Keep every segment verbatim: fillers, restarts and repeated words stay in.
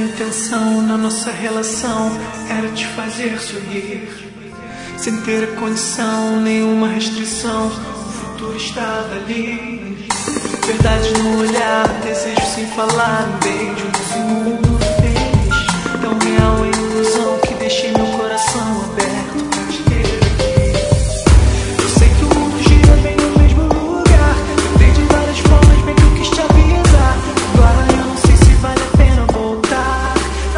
minha intenção na nossa relação era te fazer sorrir, sem ter condição, nenhuma restrição. O futuro estava ali. Verdade no olhar, desejo sem falar, um beijo nesse mundo feliz. Tão real a ilusão que deixei meu coração aberto pra te ter aqui. Eu sei que o mundo gira bem no mesmo lugar. Tentei de várias formas, bem que eu quis te avisar. Agora eu não sei se vale a pena voltar.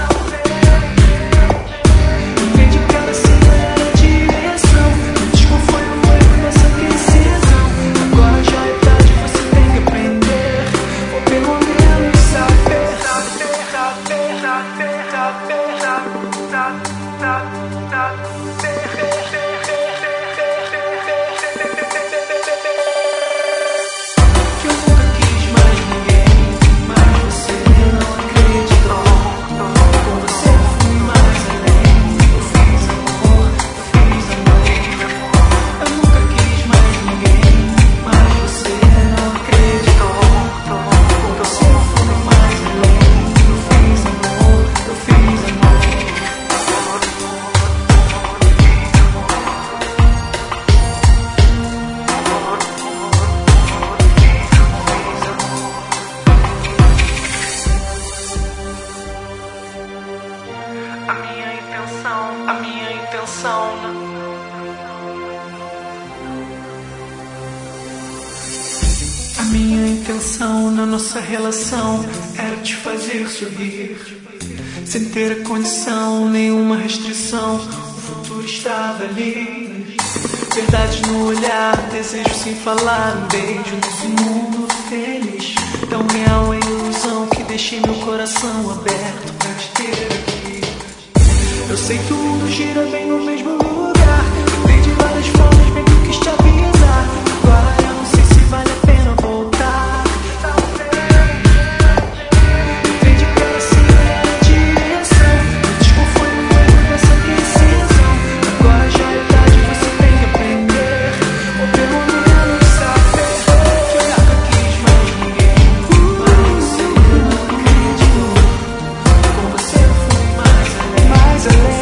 Vem de cara sem olhar na direção. Diz qual foi o erro dessa decisão. Agora já é tarde, você tem que aprender, ou pelo menos saber. Saber, saber, saber, saber, saber, saber, saber. A minha intenção, a minha intenção. A minha intenção na nossa relação era te fazer sorrir, sem ter condição, nenhuma restrição. O futuro estava ali. Verdade no olhar, desejo sem falar, um beijo nesse mundo feliz. Tão real a ilusão que deixei meu coração aberto pra te ter aqui. Eu sei que o mundo gira bem no mesmo lugar. Vem de várias formas, bem que eu quis te avisar. Agora eu não sei se vale a pena voltar. Vem de cara sem olhar na direção. Diz qual foi o erro dessa decisão. Agora já é tarde, você tem que aprender, ou pelo menos saber que eu nunca quis mais ninguém. Mas você não acreditou. Com você eu fui mais além. Mais além.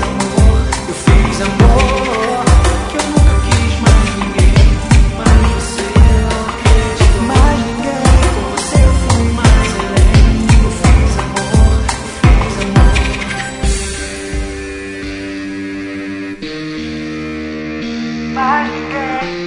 Mais ninguém.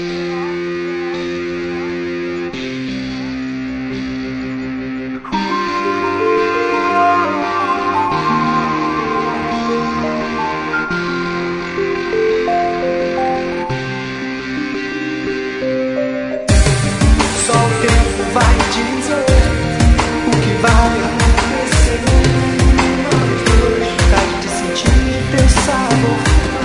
Só o tempo vai dizer o que vai acontecer. Vontade de sentir teu sabor.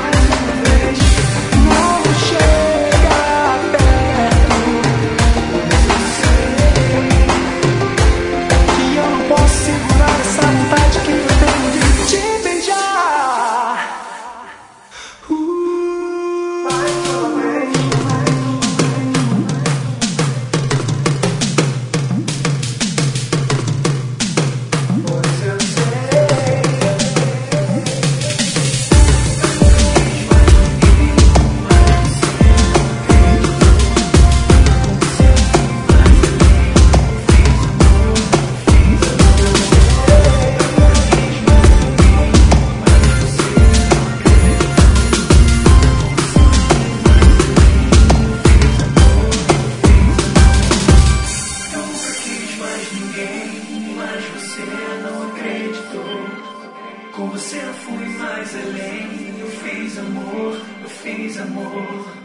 Mas você não acreditou. Com você eu fui mais além. Eu fiz amor, eu fiz amor.